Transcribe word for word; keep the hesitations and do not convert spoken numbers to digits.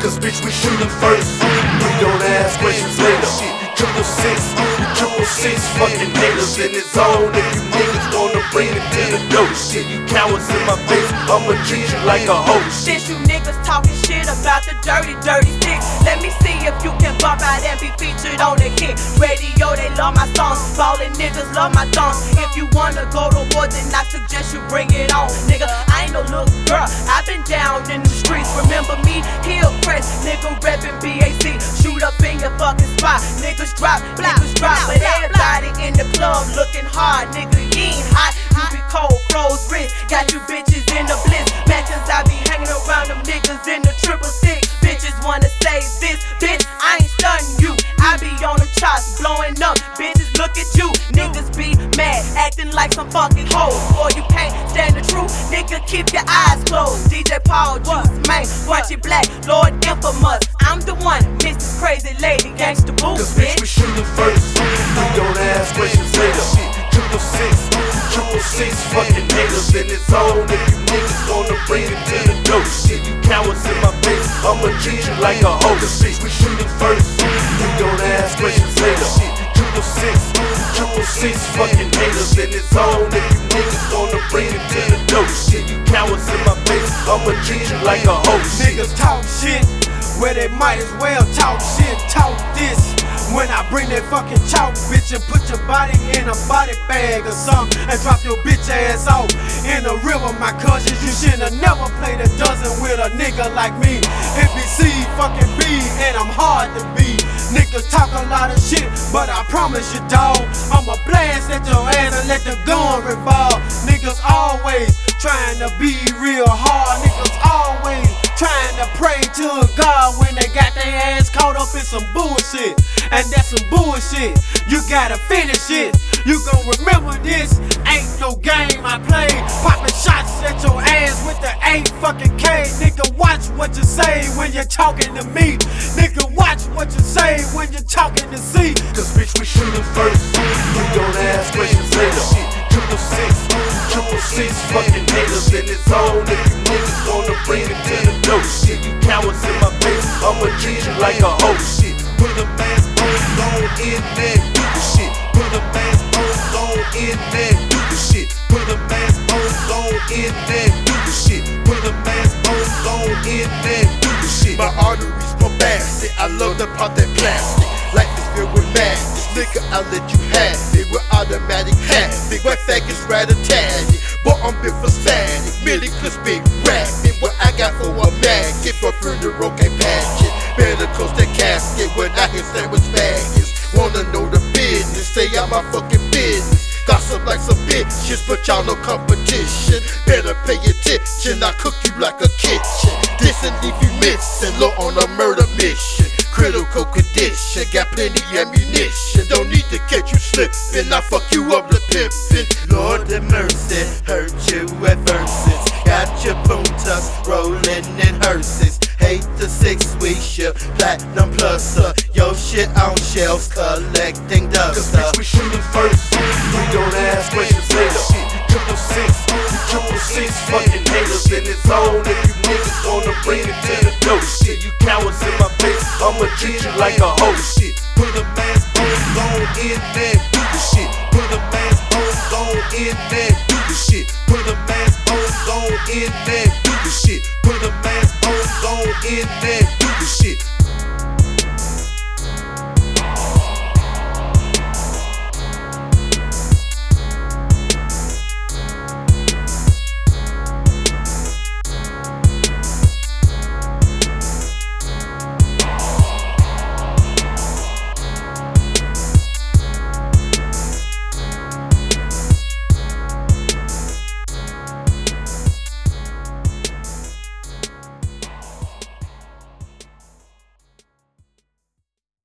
Cause bitch, we shootin' first. We don't ask questions later. Shit, triple six, you triple six fucking haters in his zone. If you niggas gonna bring it to the door, shit, you cowards in my face, I'ma treat you like a hoe. Shit, you niggas talking shit about the dirty, dirty six. Let me see if you can bump out and be featured on the hit radio. They love my songs, ballin' niggas love my thongs. If you wanna go to war, then I suggest you bring it on, nigga. I ain't no little girl, I've been down in the streets. Remember me, Hillcrest, nigga reppin' B A C. Shoot up in your fucking spot, niggas drop, niggas drop, but everybody in the club looking hard, nigga. You ain't hot, you be cold, froze wrist, got you bitches in the bliss. Mansions I be hanging around them niggas in the triple six. Bitches wanna say this, bitch, I ain't stunning you. I be on them charts, blowing up, bitches look at you. Niggas be mad, acting like some fucking hoes. Or you can't stand the truth, nigga, keep your eyes closed. D J Paul Juice, man, watch it black, Lord Infamous. I'm the one, Missus Crazy Lady, gangsta boo, Cause bitch, we shootin' first. We don't ask questions later. Shit, triple six, triple six fucking haters in his zone. If you niggas gonna bring it to the door, shit, you cowards in my face, I'ma treat you like a hoe. Cause bitch, we shootin' first. We don't ask questions later. Shit, triple six, triple six fucking haters in his zone. If you niggas gonna bring it to the door, shit, you cowards in my face, I'ma treat you like a hoe. Niggas talk shit, where they might as well talk shit, talk this. When I bring that fucking chalk, bitch, and put your body in a body bag or something, and drop your bitch ass off in the river, my cousins. You should've never played a dozen with a nigga like me. N B C fucking B, and I'm hard to beat. Niggas talk a lot of shit, but I promise you, dawg, I'ma blast at your ass and let the gun revolve. Niggas always trying to be real hard. Niggas always trying to pray to God when they got their ass caught up in some bullshit. And that's some bullshit, you gotta finish it. You gon' remember this, ain't no game I play. Poppin' shots at your ass with the eight fucking K. Nigga, watch what you say when you're talking to me. Nigga, watch what you say when you're talking to C. Cause bitch, we shootin' first. We don't ask questions later. Shit, triple six, triple six fucking haters in his zone. If you niggas gonna bring it to the door, shit, you cowards in my face, I'ma treat you like a hoe. Shit, put a mask on, go in there, do the shit. Put a mask on, go in there, do the shit. Put a mask on, go in there, do the shit. Put a mask on, go in there, do the shit. My arteries bombastic, I love to pop that plastic. Life is filled with madness, nigga, I'll let you have it. With automatic havoc, wet faggots rat-a-tatted. But I'm built for static, merely cause big rapid. What I got for a maggot, for funeral can't patch it. Better close that casket when I hit sandwich faggots. Wanna know the business, stay out my fucking business. Gossip like some bitches, but y'all no competition. Better pay attention, I cook you like a kitchen. This and leave you missing, low on a murder mission. Critical condition, got plenty ammunition. Don't need to catch you slipping, I fuck you up the pimpin'. Lord have mercy, hurt you at verses. Got your puntas rolling in hearses. Hate the six week ship, platinum plus uh, yo shit on shelves, collecting dust. Cause bitch, we shootin' first. We don't ask questions later. Shit, triple six, triple six fucking haters in his zone. If you niggas gonna bring it to the door, shit, you cowards in my face, I'ma treat you like a hoe. Shit, put a mask on, go in there, do the shit. Put a mask on, go in there, do the shit. Put a mask on, go in there, do the shit. Put a mask on, go in there.